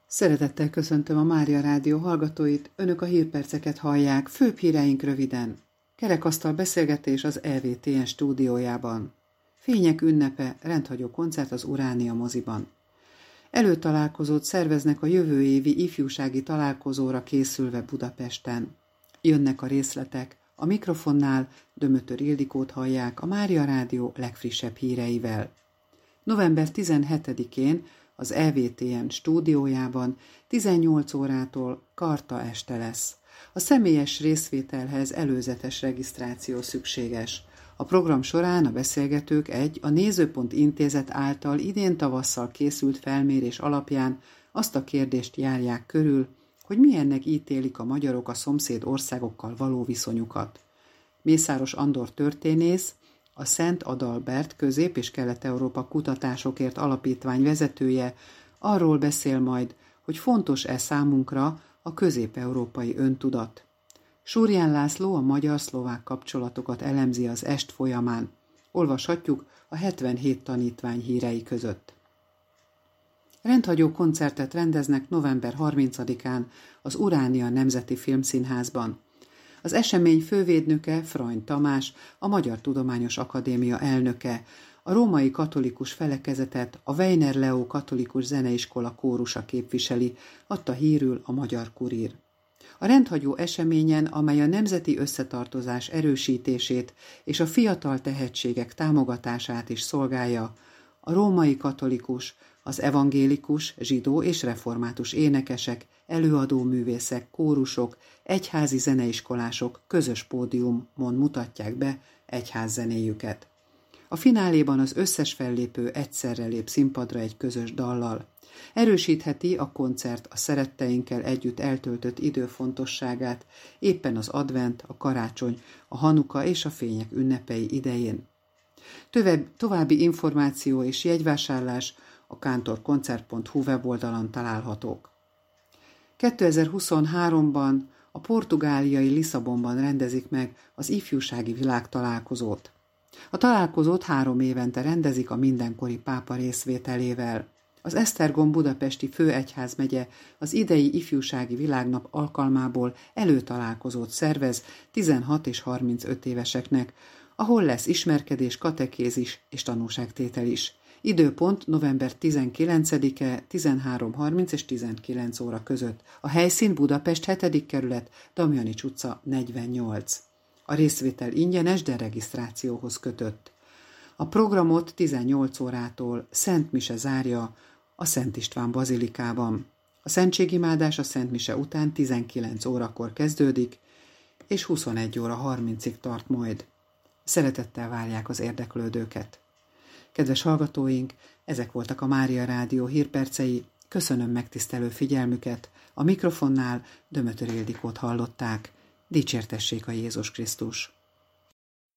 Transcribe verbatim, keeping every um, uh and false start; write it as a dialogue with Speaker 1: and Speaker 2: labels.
Speaker 1: Szeretettel köszöntöm a Mária Rádió hallgatóit, önök a hírperceket hallják, főbb híreink röviden. Kerekasztal beszélgetés az é vé té en stúdiójában. Fények ünnepe, rendhagyó koncert az Uránia moziban. Előtalálkozót szerveznek a jövő évi ifjúsági találkozóra készülve Budapesten. Jönnek a részletek, a mikrofonnál Dömötör Ildikót hallják a Mária Rádió legfrissebb híreivel. november tizenhetedikén az é vé té en stúdiójában tizennyolc órától karta este lesz. A személyes részvételhez előzetes regisztráció szükséges. A program során a beszélgetők egy a Nézőpont Intézet által idén tavasszal készült felmérés alapján azt a kérdést járják körül, hogy milyennek ítélik a magyarok a szomszéd országokkal való viszonyukat. Mészáros Andor történész, a Szent Adalbert Közép- és Kelet-Európa Kutatásokért Alapítvány vezetője arról beszél majd, hogy fontos-e számunkra a közép-európai öntudat. Súrján László a magyar-szlovák kapcsolatokat elemzi az est folyamán. Olvashatjuk a hetvenhét tanítvány hírei között. Rendhagyó koncertet rendeznek november harmincadikán az Uránia Nemzeti Filmszínházban. Az esemény fővédnöke Frany Tamás, a Magyar Tudományos Akadémia elnöke, a római katolikus felekezetet a Weiner Leó Katolikus Zeneiskola kórusa képviseli, adta hírül a Magyar Kurír. A rendhagyó eseményen, amely a nemzeti összetartozás erősítését és a fiatal tehetségek támogatását is szolgálja, a római katolikus, az evangélikus, zsidó és református énekesek, előadóművészek, kórusok, egyházi zeneiskolások közös pódiumon mutatják be egyházzenéjüket. A fináléban az összes fellépő egyszerre lép színpadra egy közös dallal. Erősítheti a koncert a szeretteinkkel együtt eltöltött idő fontosságát éppen az advent, a karácsony, a hanuka és a fények ünnepei idején. További információ és jegyvásárlás a kántorkoncert pont hu weboldalon találhatók. kétezer-huszonháromban a portugáliai Lisszabonban rendezik meg az ifjúsági világtalálkozót. A találkozót három évente rendezik a mindenkori pápa részvételével. Az Esztergom budapesti főegyházmegye az idei ifjúsági világnap alkalmából előtalálkozót szervez tizenhat és harmincöt éveseknek, ahol lesz ismerkedés, katekézis és tanúságtétel is. Időpont november tizenkilencedike tizenhárom harminc és tizenkilenc óra között. A helyszín Budapest hetedik kerület, Damjanics utca negyvennyolc. A részvétel ingyenes, de regisztrációhoz kötött. A programot tizennyolc órától Szent Mise zárja a Szent István bazilikában. A szentségimádás a Szent Mise után tizenkilenc órakor kezdődik, és huszonegy óra harmincig tart majd. Szeretettel várják az érdeklődőket. Kedves hallgatóink, ezek voltak a Mária Rádió hírpercei. Köszönöm megtisztelő figyelmüket. A mikrofonnál Dömötör Ildikót hallották. Dicsértessék a Jézus Krisztus!